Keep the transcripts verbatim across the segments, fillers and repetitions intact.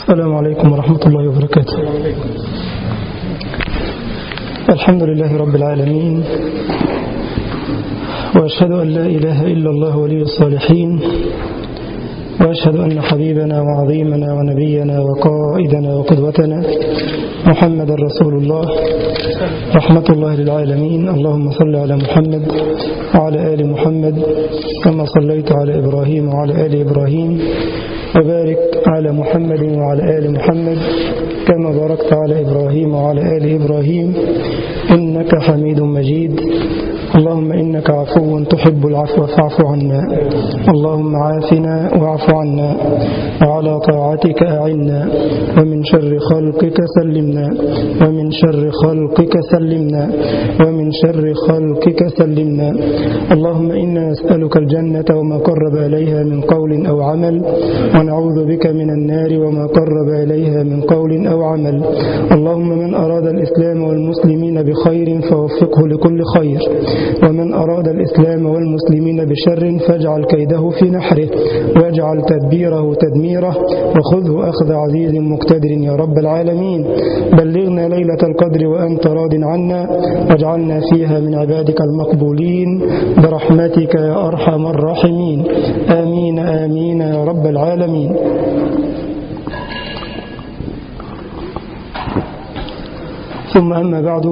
السلام عليكم ورحمة الله وبركاته. الحمد لله رب العالمين، وأشهد أن لا إله إلا الله ولي الصالحين، وأشهد أن حبيبنا وعظيمنا ونبينا وقائدنا وقدوتنا محمد رسول الله رحمة الله للعالمين. اللهم صل على محمد وعلى آل محمد كما صليت على إبراهيم وعلى آل إبراهيم، وبارك على محمد وعلى آل محمد كما باركت على إبراهيم وعلى آل إبراهيم إنك حميد مجيد. اللهم إنك عفو تحب العفو فاعف عنا. اللهم عافنا واعف عنا، وعلى طاعتك أعنا، ومن شر خلقك سلمنا، ومن شر خلقك سلمنا، ومن شر خلقك سلمنا. اللهم إنا نسألك الجنة وما قرب إليها من قول أو عمل، ونعوذ بك من النار وما قرب إليها من قول أو عمل. اللهم من أراد الإسلام والمسلمين بخير فوفقه لكل خير، ومن أراد الإسلام والمسلمين بشر فاجعل كيده في نحره، واجعل تدبيره تدميره، وخذه أخذ عزيز مقتدر يا رب العالمين. بلغنا ليلة القدر وأنت راض عنا، واجعلنا فيها من عبادك المقبولين برحمتك يا أرحم الراحمين. آمين آمين يا رب العالمين. ثم أما بعد،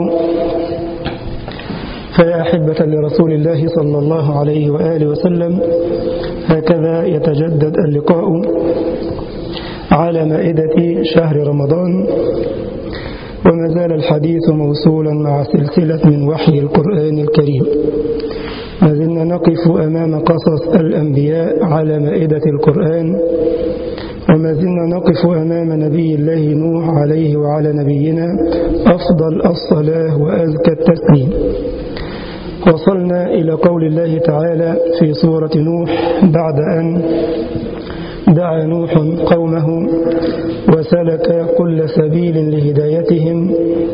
فيا أحبة لرسول الله صلى الله عليه وآله وسلم، هكذا يتجدد اللقاء على مائدة شهر رمضان، وما زال الحديث موصولا مع سلسلة من وحي القرآن الكريم. ما زلنا نقف أمام قصص الأنبياء على مائدة القرآن، وما زلنا نقف أمام نبي الله نوح عليه وعلى نبينا أفضل الصلاة وأزكى التسليم. وصلنا إلى قول الله تعالى في سورة نوح بعد أن دعا نوح قومه وسلك كل سبيل لهدايتهم،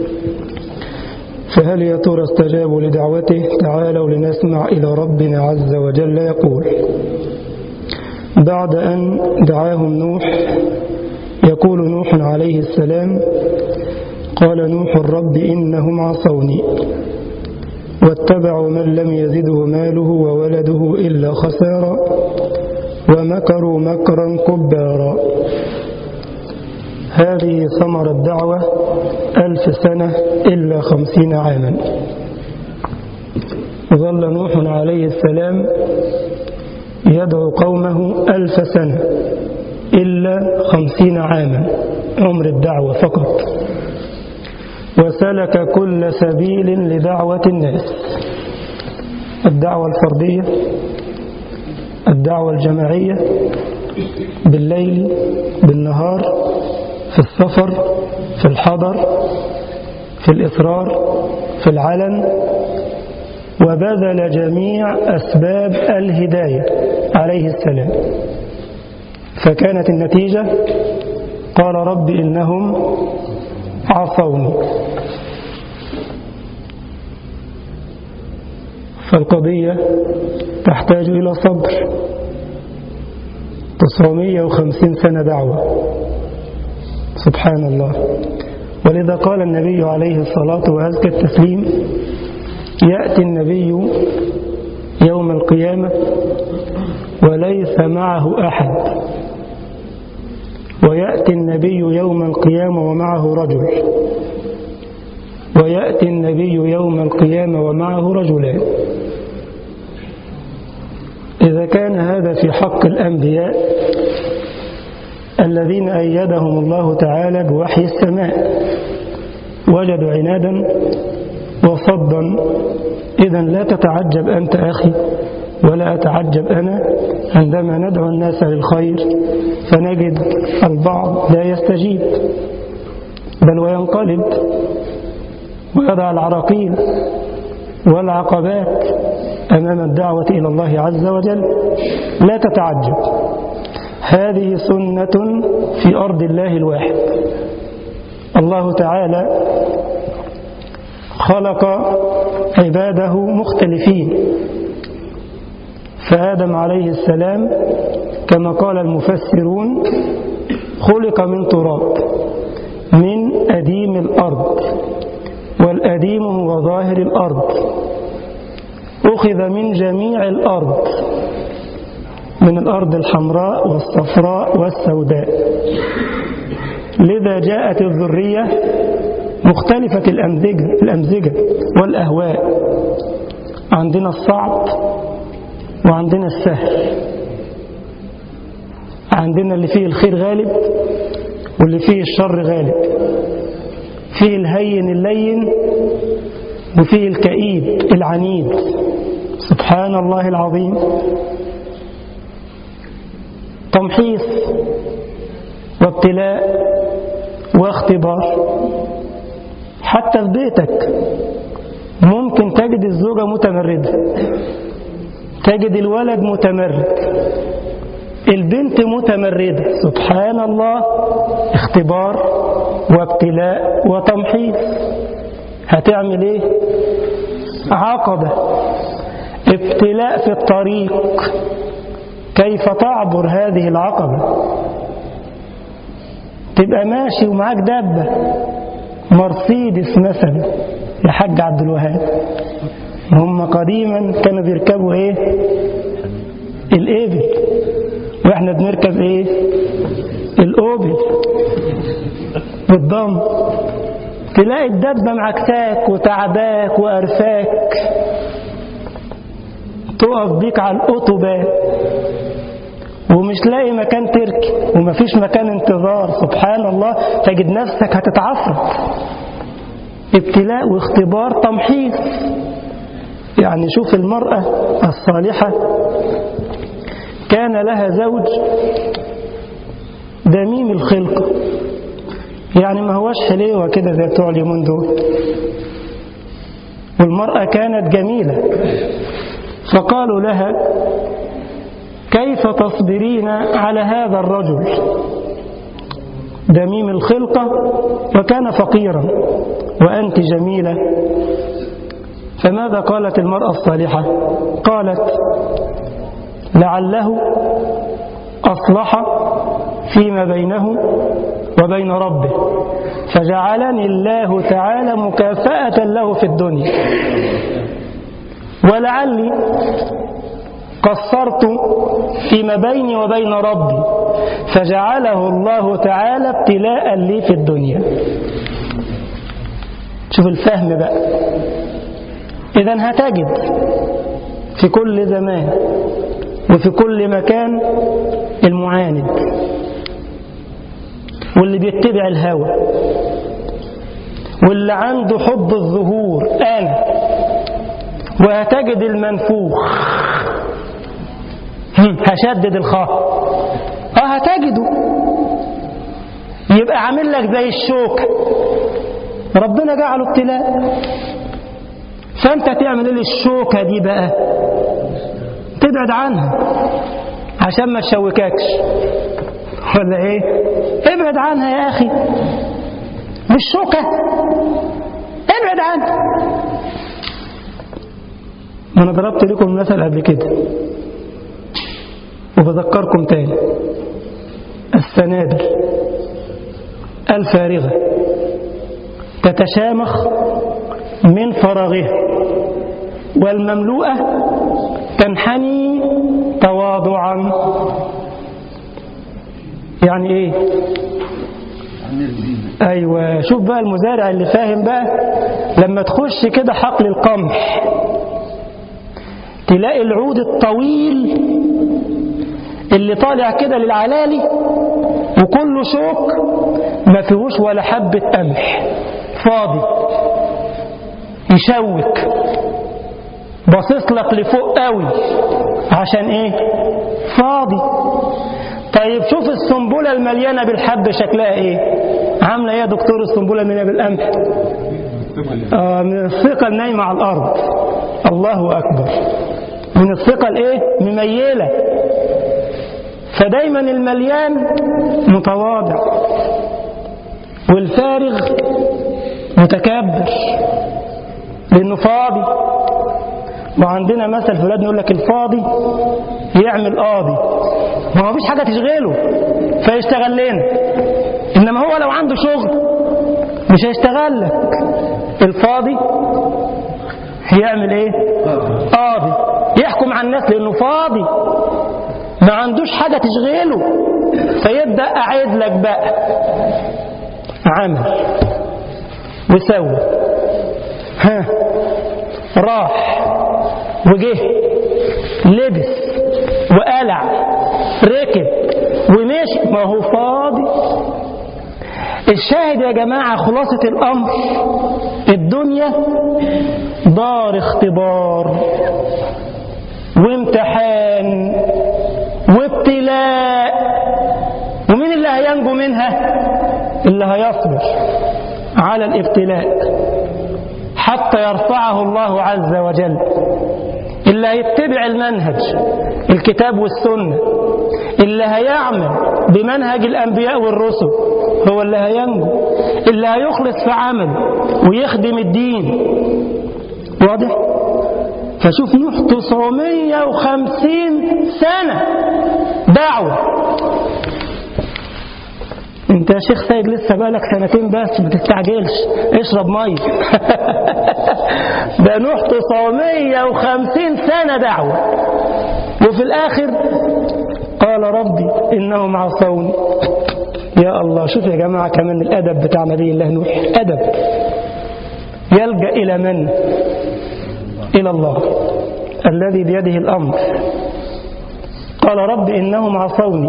فهل يا ترى استجابوا لدعوته؟ تعالوا لنسمع إلى ربنا عز وجل يقول: بعد أن دعاهم نوح، يقول نوح عليه السلام: قال نوح رب إنهم عصوني واتبعوا من لم يزده ماله وولده إلا خسارا ومكروا مكرا كبارا. هذه ثمرة الدعوة ألف سنة إلا خمسين عاما. ظل نوح عليه السلام يدعو قومه ألف سنة إلا خمسين عاما، عمر الدعوة فقط. وسلك كل سبيل لدعوة الناس: الدعوة الفردية، الدعوة الجماعية، بالليل بالنهار، في السفر، في الحضر، في الإصرار، في العلن، وبذل جميع أسباب الهداية عليه السلام. فكانت النتيجة: قال رب إنهم عصوني. فالقضية تحتاج إلى صبر. تسعمائة وخمسين سنة دعوة، سبحان الله. ولذا قال النبي عليه الصلاة وأزكى التسليم: يأتي النبي يوم القيامة وليس معه أحد، ويأتي النبي يوم القيامة ومعه رجل، ويأتي النبي يوم القيامة ومعه رجلان. إذا كان هذا في حق الأنبياء الذين أيدهم الله تعالى بوحي السماء وجدوا عنادا وصدا، إذن لا تتعجب أنت أخي ولا أتعجب أنا عندما ندعو الناس للخير فنجد البعض لا يستجيب، بل وينقلب ويضع العراقيل والعقبات أمام الدعوة إلى الله عز وجل. لا تتعجب، هذه سنة في أرض الله الواحد. الله تعالى خلق عباده مختلفين، فآدم عليه السلام كما قال المفسرون خلق من تراب من أديم الأرض، والأديم هو ظاهر الأرض، أخذ من جميع الأرض، من الأرض الحمراء والصفراء والسوداء، لذا جاءت الذرية مختلفة الأمزجة, الأمزجة والأهواء. عندنا الصعب وعندنا السهل، عندنا اللي فيه الخير غالب واللي فيه الشر غالب، فيه الهين اللين وفيه الكئيب العنيد. سبحان الله العظيم. تمحيص وابتلاء واختبار. حتى في بيتك ممكن تجد الزوجة متمردة، تجد الولد متمرد، البنت متمردة. سبحان الله. اختبار وابتلاء وتمحيص. هتعمل ايه؟ عقبة، ابتلاء في الطريق، كيف تعبر هذه العقبة. تبقى ماشي ومعاك دابة مرسيدس مثلا يا حاج عبد الوهاب، هم قديما كانوا بيركبوا ايه؟ الإبل، واحنا بنركب ايه؟ الأوبل بالضم. تلاقي الدابة معكساك وتعباك وأرفاك، تقف بيك على الأوتوبان ومش لاقي مكان تركب ومفيش مكان انتظار. سبحان الله. تجد نفسك هتتعفرت. ابتلاء واختبار تمحيص. يعني شوف المرأة الصالحة كان لها زوج دميم الخلقة، يعني ما هوش حليوة كده زي بتوع اليومين دول، والمرأة كانت جميلة. فقالوا لها كيف تصبرين على هذا الرجل دميم الخلقة وكان فقيرا وأنت جميلة؟ فماذا قالت المرأة الصالحة؟ قالت لعله أصلح فيما بينه وبين ربه فجعلني الله تعالى مكافأة له في الدنيا، ولعلي قصرت فيما بيني وبين ربي فجعله الله تعالى ابتلاء لي في الدنيا. شوف الفهم بقى. إذن هتجد في كل زمان وفي كل مكان المعاند واللي بيتبع الهوى واللي عنده حب الظهور أنا، وهتجد المنفوخ هشدد الخاء اه هتجده يبقى عامل لك زي الشوكة، ربنا جعله ابتلاء. فانت تعمل ايه للشوكة دي بقى؟ تبعد عنها عشان ما تشوككش، ولا ايه؟ ابعد عنها يا اخي، مش شوكة، ابعد عنها. انا ضربت لكم مثل قبل كده وبذكركم تاني. السنابل الفارغة تتشامخ من فراغها، والمملوءة تنحني تواضعا. يعني ايه؟ ايوه. شوف بقى المزارع اللي فاهم بقى، لما تخش كده حقل القمح تلاقي العود الطويل اللي طالع كده للعلالي وكله شوك ما فيهوش ولا حبة قمح، فاضي، يشوك، باصص لك لفوق قوي. عشان ايه؟ فاضي. طيب شوف السنبلة المليانة بالحب شكلها ايه؟ عاملة ايه يا دكتور السنبلة المليانة بالقمح؟ آه من الثقل نايمة على الأرض. الله أكبر. من الثقل ايه؟ مميلة. فدايما المليان متواضع والفارغ متكبر لأنه فاضي. وعندنا مثل في بلادنا يقول لك الفاضي يعمل قاضي، ما هو مفيش حاجة تشغله فيشتغل لنا. إنما هو لو عنده شغل مش هيشتغل لك. الفاضي يعمل ايه؟ قاضي، يحكم على الناس لأنه فاضي ما عندوش حاجة تشغله، فيبدأ أعيد لك بقى عمل وسوي، ها راح وجه لبس وقلع ركب ومشي، ما هو فاضي. الشاهد يا جماعة خلاصة الأمر، الدنيا دار اختبار وامتحان وابتلاء، ومين اللي هينجو منها؟ اللي هيصبر على الابتلاء حتى يرفعه الله عز وجل، اللي هيتبع المنهج الكتاب والسنة، اللي هيعمل بمنهج الأنبياء والرسل هو اللي هينجو، اللي هيخلص في عمل ويخدم الدين. واضح؟ فشوف نوح تسعمية وخمسين سنة دعوة. انت يا شيخ سيد لسه بقالك سنتين بس، ما تستعجلش، اشرب ميه. ده نوح تسعمية وخمسين سنة دعوة، وفي الآخر قال ربي إنهم عصوني. يا الله، شوف يا جماعة كمان الأدب بتاع نبي الله نوح، أدب يلجأ إلى من؟ إلى الله الذي بيده الأمر. قال ربي إنهم عصوني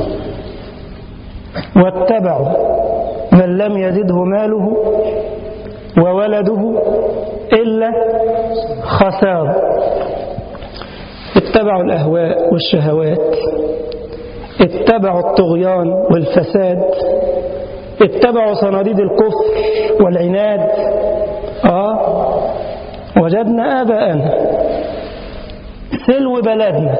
واتبعوا من لم يزده ماله وولده إلا خسارة. اتبعوا الأهواء والشهوات، اتبعوا الطغيان والفساد، اتبعوا صناديد الكفر والعناد. آه وجدنا آباءنا سلو بلدنا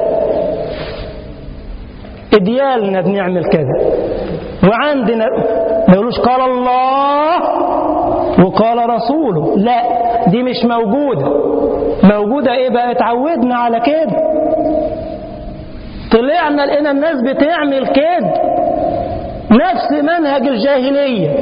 إديالنا بنعمل كذا، وعندنا ما يقولوش قال الله وقال رسوله، لا دي مش موجودة. موجودة ايه بقى؟ اتعودنا على كده، طلعنا لقينا الناس بتعمل كده، نفس منهج الجاهلية.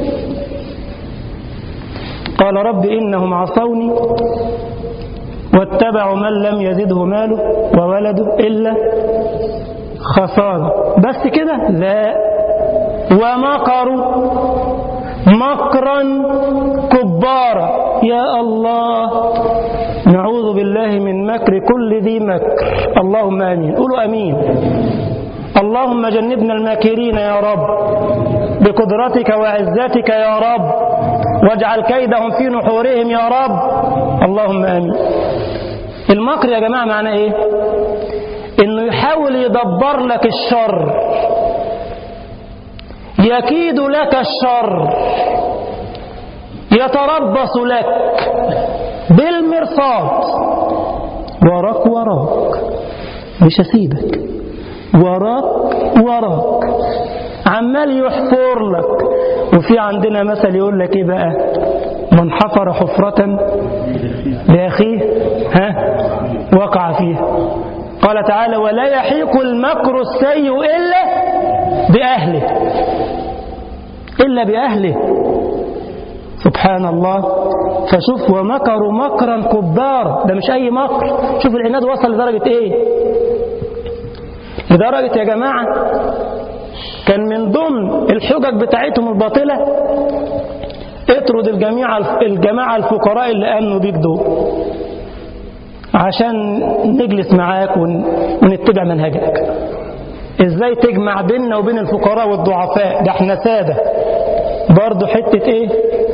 قال رب إنهم عصوني واتبعوا من لم يزده ماله وولده إلا خسارة. بس كده؟ لا، ومكروا مكرا كبارا. يا الله، نعوذ بالله من مكر كل ذي مكر. اللهم آمين، قولوا آمين. اللهم جنبنا الماكرين يا رب بقدرتك وعزتك يا رب، واجعل كيدهم في نحورهم يا رب. اللهم آمين. المكر يا جماعة معناه ايه؟ انه يحاول يدبر لك الشر، يكيد لك الشر، يتربص لك بالمرصاد، وراك وراك، مش هسيبك، وراك وراك، عمال يحفر لك. وفي عندنا مثل يقول لك ايه بقى؟ من حفر حفرة لأخيه ها وقع فيها. قال تعالى ولا يحيق المكر السيء إلا بأهله، إلا بأهله. سبحان الله. فشوف ومكروا مكرا كبارا، ده مش أي مكر. شوف العناد وصل لدرجة إيه؟ لدرجة يا جماعة كان من ضمن الحجج بتاعتهم الباطلة اطرد الجميع الجماعة الفقراء اللي آمنوا بيك دول عشان نجلس معاك ونتبع منهجك. ازاي تجمع بيننا وبين الفقراء والضعفاء؟ ده احنا سادة برضو. حتة ايه؟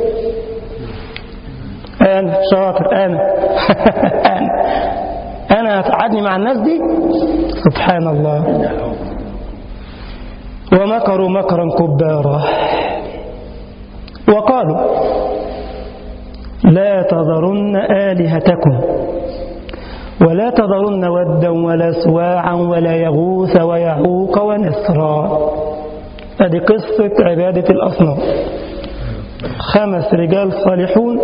انا شاطر، انا انا انا هتقعدني مع الناس دي؟ سبحان الله. ومكروا مكرا كبارا وقالوا لا تذرن آلهتكم ولا تذرن ودا ولا سواعا ولا يغوث ويعوق ونسرا. هذه قصة عبادة الأصنام. خمس رجال صالحون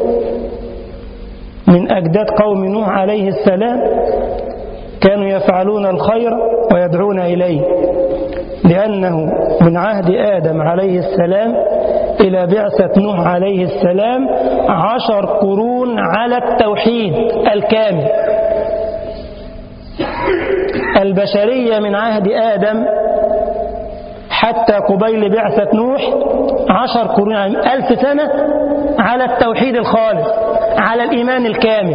من أجداد قوم نوح عليه السلام كانوا يفعلون الخير ويدعون إليه، لأنه من عهد آدم عليه السلام إلى بعثة نوح عليه السلام عشر قرون على التوحيد الكامل. البشرية من عهد آدم حتى قبيل بعثة نوح عشر قرون، يعني ألف سنة على التوحيد الخالص، على الإيمان الكامل.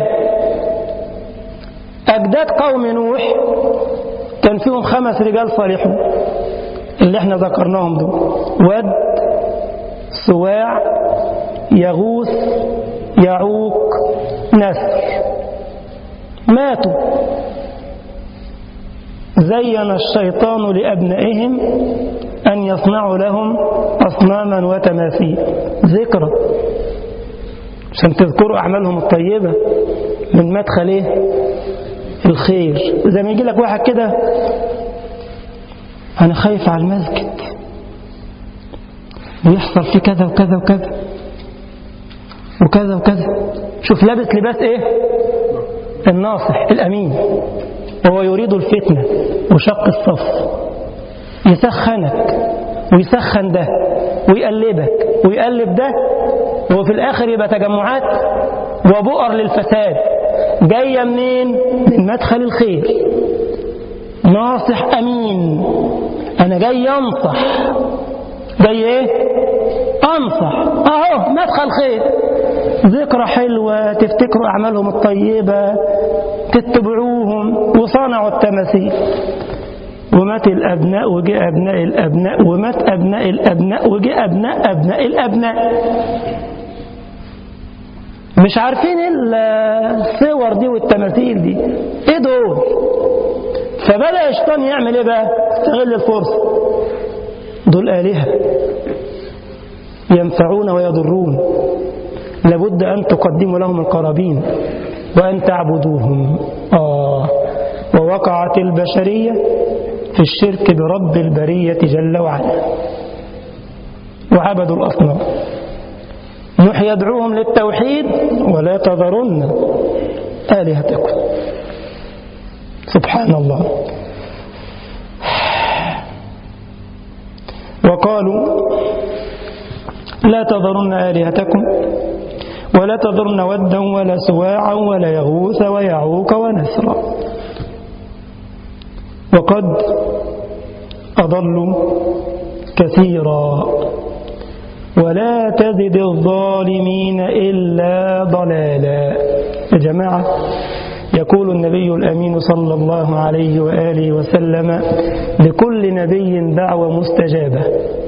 أجداد قوم نوح كان فيهم خمس رجال صالحون اللي احنا ذكرناهم دول: ود، سواع، يغوث، يعوق، نسر. ماتوا. زين الشيطان لأبنائهم أن يصنعوا لهم أصناما وتماثيل ذكرى عشان تذكروا أعمالهم الطيبة من مدخل إيه؟ الخير. زي ما يجي لك واحد كده: أنا خايف على المسجد ويحصل فيه كذا وكذا وكذا وكذا وكذا. شوف لابس لباس إيه؟ الناصح الأمين، وهو يريد الفتنة وشق الصف، يسخنك ويسخن ده ويقلبك ويقلب ده، وفي الآخر يبقى تجمعات وبؤر للفساد. جاية منين؟ من مدخل الخير. ناصح أمين، أنا جاي أنصح، جاي إيه؟ أنصح. أهو مدخل خير، ذكرى حلوة، تفتكروا أعمالهم الطيبة، تتبعوهم. وصانعوا التماثيل. ومات الأبناء وجاء أبناء الأبناء، ومات أبناء الأبناء وجاء أبناء أبناء الأبناء. مش عارفين الصور دي والتماثيل دي إيه دول؟ فبدأ الشيطان يعمل إيه بقى؟ استغل الفرصة. دول آلهة ينفعون ويضرون، لابد أن تقدموا لهم القرابين وأن تعبدوهم. آه ووقعت البشرية في الشرك برب البرية جل وعلا، وعبدوا الأصنام. نوح يدعوهم للتوحيد: ولا تذرن آلهتكم. سبحان الله. وقالوا: لا تذرن آلهتكم ولا تذرن ودا ولا سواعا ولا يغوث ويعوق ونسرا وقد أضلوا كثيرا ولا تزد الظالمين إلا ضلالا. يا جماعة، يقول النبي الأمين صلى الله عليه وآله وسلم: لكل نبي دعوة مستجابة،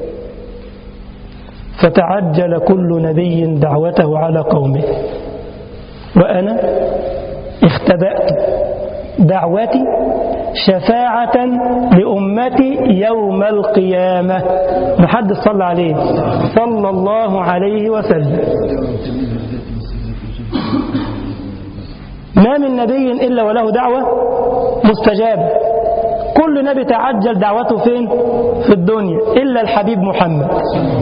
فتعجل كل نبي دعوته على قومه، وأنا اختبأت دعوتي شفاعة لأمتي يوم القيامة. محدث صلى عليه صلى الله عليه وسلم. ما من نبي إلا وله دعوة مستجابة. كل نبي تعجل دعوته فين؟ في الدنيا، إلا الحبيب محمد.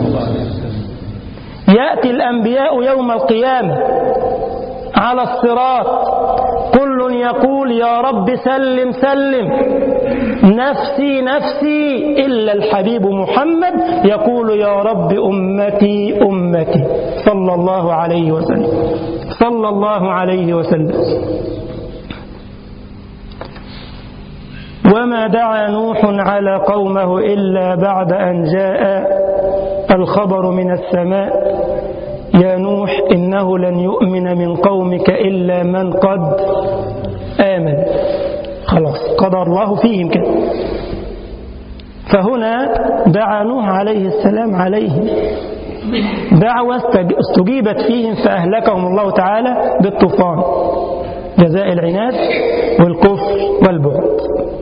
يأتي الأنبياء يوم القيامة على الصراط، كل يقول: يا رب سلم سلم، نفسي نفسي، إلا الحبيب محمد يقول: يا رب أمتي أمتي، صلى الله عليه وسلم صلى الله عليه وسلم. وما دعا نوح على قومه إلا بعد أن جاء الخبر من السماء: يا نوح إنه لن يؤمن من قومك إلا من قد آمن. خلاص قضى الله فيهم كده. فهنا دعا نوح عليه السلام عليهم دعوة استجيبت فيهم، فأهلكهم الله تعالى بالطوفان، جزاء العناد والكفر والبعد.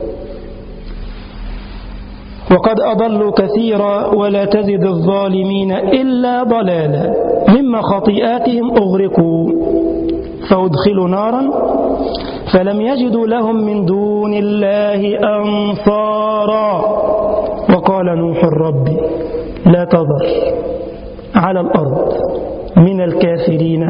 وقد أضلوا كثيرا ولا تزد الظالمين إلا ضلالا، مما خطيئاتهم أغرقوا فأدخلوا نارا فلم يجدوا لهم من دون الله أنصارا. وقال نوح الرب لا تذر على الأرض من الكافرين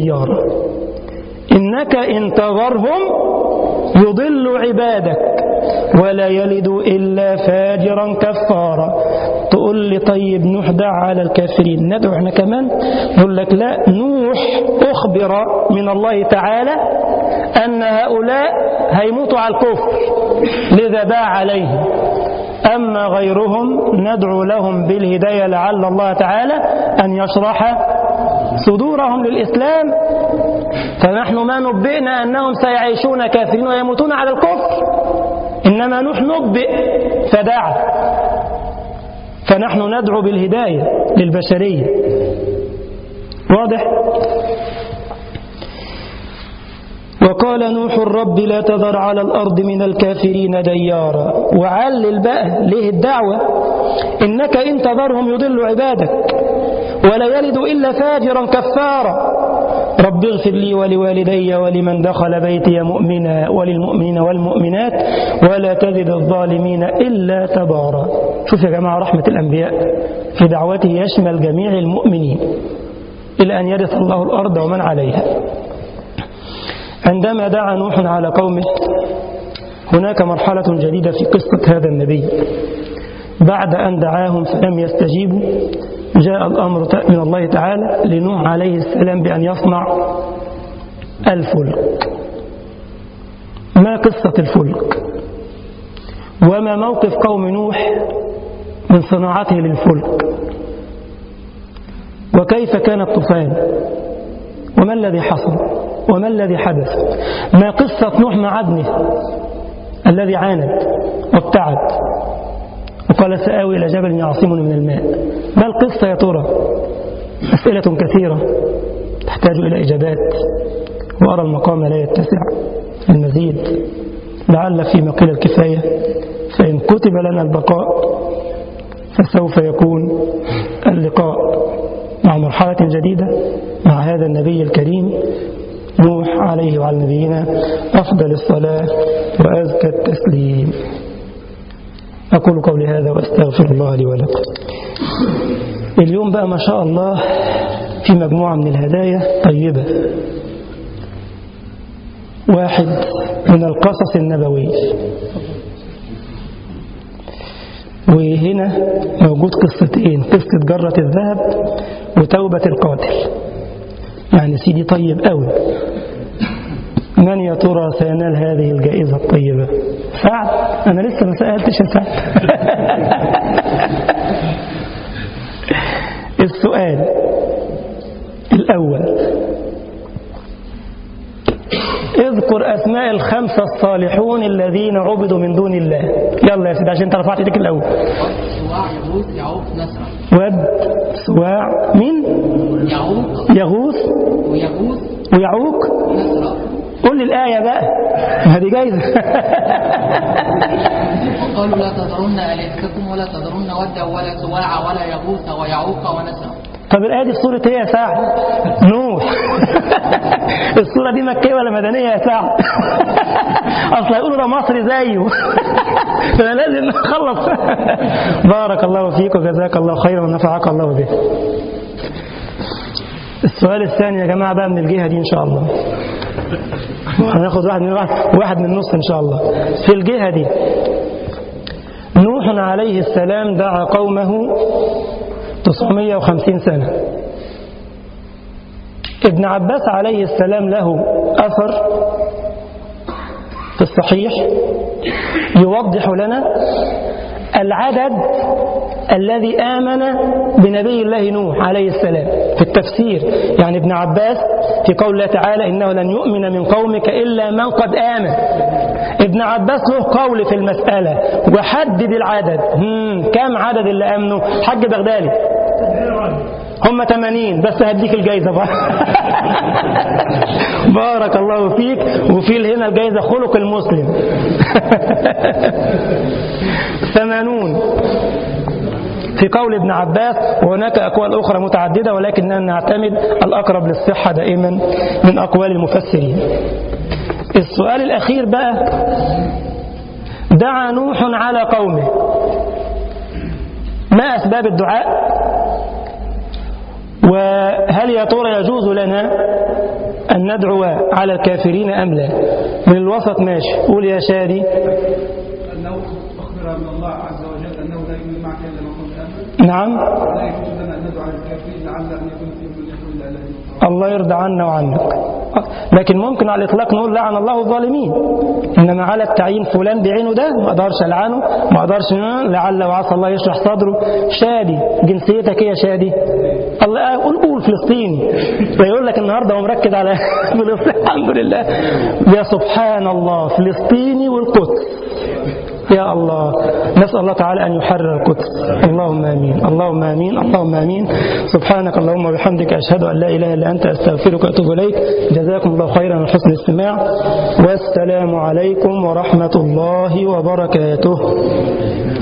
ديارا، إنك إن تذرهم يضل عبادك ولا يلد إلا فاجرا كفارا. تقول لي طيب نوح دعا على الكافرين، ندعو احنا كمان؟ نقول لك لا، نوح أخبر من الله تعالى أن هؤلاء هيموتوا على الكفر لذا دعا عليهم، أما غيرهم ندعو لهم بالهداية لعل الله تعالى أن يشرح صدورهم للإسلام. فنحن ما نبئنا أنهم سيعيشون كافرين ويموتون على الكفر، إنما نوح نبئ فدعا، فنحن ندعو بالهداية للبشرية. واضح؟ وقال نوح رب لا تذر على الأرض من الكافرين ديارا. وعلل بقى ليه الدعوة؟ إنك إن تذرهم يضل عبادك ولا يلد إلا فاجرا كفارا. رب اغفر لي ولوالدي ولمن دخل بيتي مؤمنا وللمؤمنين والمؤمنات ولا تزد الظالمين إلا تبارا. شوف يا جماعة رحمة الأنبياء في دعوته يشمل جميع المؤمنين إلى أن يرث الله الأرض ومن عليها. عندما دعا نوح على قومه هناك مرحلة جديدة في قصة هذا النبي. بعد أن دعاهم فلم يستجيبوا جاء الأمر من الله تعالى لنوح عليه السلام بأن يصنع الفلك. ما قصة الفلك؟ وما موقف قوم نوح من صناعته للفلك؟ وكيف كان الطوفان؟ وما الذي حصل؟ وما الذي حدث؟ ما قصة نوح مع ابنه الذي عاند وابتعد وقال سآوي إلى جبل يعصمني من الماء؟ ما القصة يا ترى؟ أسئلة كثيرة تحتاج إلى إجابات، وأرى المقام لا يتسع المزيد، لعل فيما قيل الكفاية، فإن كتب لنا البقاء فسوف يكون اللقاء مع مرحلة جديدة مع هذا النبي الكريم نوح عليه وعلى نبينا أفضل الصلاة وأزكى التسليم. أقول قولي هذا وأستغفر الله لي ولكم. اليوم بقى ما شاء الله في مجموعة من الهدايا طيبة. واحد من القصص النبوي، وهنا موجود قصتين، قصة جرة الذهب وتوبة القاتل. يعني سيدي طيب قوي. من يا ترى سينال هذه الجائزة الطيبة؟ سعد؟ أنا لسه ما سألتش يا سعد. السؤال الأول، اذكر أسماء الخمسة الصالحون الذين عبدوا من دون الله. يلا يا سيدي عشان انت رفعت ايديك الأول. سواع، يغوث، يعوق، نسرة. ود، سواع، مين؟ يعوق، يغوث ويغوث ويعوق نسرة. قول لي الآية بقى، هذه جايزة. وقالوا لا تذرن آلهتكم ولا تذرن ودا ولا سواع ولا يغوث ويعوق ونسرة. طب الآية دي في سورة ايه يا سعد؟ نوح. السورة دي مكية ولا مدنية يا سعد؟ أصل هيقولوا ده مصري زيه. فأنا لازم نخلص. بارك الله فيك وجزاك الله خيرا ونفعك الله به. السؤال الثاني يا جماعة بقى من الجهة دي إن شاء الله. هناخد واحد من واحد, واحد من النص إن شاء الله. في الجهة دي نوح عليه السلام دعا قومه تسعمائة وخمسين سنة. ابن عباس عليه السلام له أثر في الصحيح يوضح لنا العدد الذي آمن بنبي الله نوح عليه السلام في التفسير. يعني ابن عباس في قول الله تعالى إنه لن يؤمن من قومك إلا من قد آمن. ابن عباس له قول في المسألة وحدد العدد. كم عدد اللي آمنوا؟ حج بغدادي هم ثمانين، بس هديك الجايزة بقى. بارك الله فيك. وفي هنا الجايزة خلق المسلم. ثمانون في قول ابن عباس، وهناك أقوال أخرى متعددة ولكننا نعتمد الأقرب للصحة دائما من أقوال المفسرين. السؤال الأخير بقى، دعا نوح على قومه، ما أسباب الدعاء؟ وهل يا ترى يجوز لنا أن ندعو على الكافرين أم لا؟ من الوسط ماشي، قول يا شادي. من الله عز وجل أنه لا يؤمن معك إلا من قل آمن. نعم. لا يجوز لنا أن ندعو على الكافرين لعل أن يكون فيهم من يقول لا إله إلا الله. الله يرضى عنا وعنك. لكن ممكن على الإطلاق نقول لعن الله الظالمين، إنما على التعيين فلان بعينه ده ما أقدرش ألعنه، ما أقدرش لعل وعسى الله يشرح صدره. شادي جنسيتك إيه يا شادي؟ الله قول قول فلسطيني، ويقول لك النهارده هو مركز على فلسطين. الحمد لله يا سبحان الله، فلسطيني والقدس. يا الله، نسأل الله تعالى أن يحرر القدس. اللهم آمين، اللهم آمين، اللهم آمين. سبحانك اللهم وبحمدك، أشهد أن لا إله إلا أنت، أستغفرك وأتوب إليك. جزاكم الله خيرا على حسن الاستماع، والسلام عليكم ورحمة الله وبركاته.